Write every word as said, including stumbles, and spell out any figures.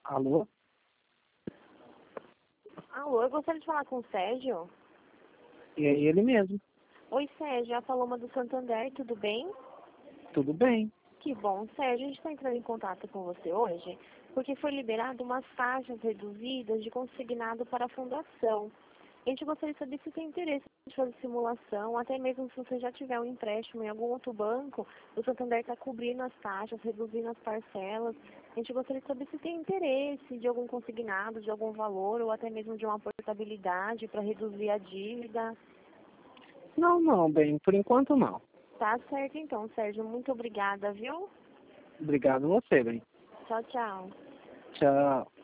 Alô? Alô, eu gostaria de falar com o Sérgio. E é ele mesmo. Oi, Sérgio, é a Paloma do Santander, tudo bem? Tudo bem. Que bom, Sérgio, a gente está entrando em contato com você hoje porque foi liberado umas taxas reduzidas de consignado para a fundação. A gente gostaria de saber se tem interesse em fazer simulação, até mesmo se você já tiver um empréstimo em algum outro banco, o Santander está cobrindo as taxas, reduzindo as parcelas. A gente gostaria de saber se tem interesse de algum consignado, de algum valor, ou até mesmo de uma portabilidade para reduzir a dívida. Não, não, bem, por enquanto não. Tá certo então, Sérgio. Muito obrigada, viu? Obrigado a você, bem. Tchau, tchau. Tchau.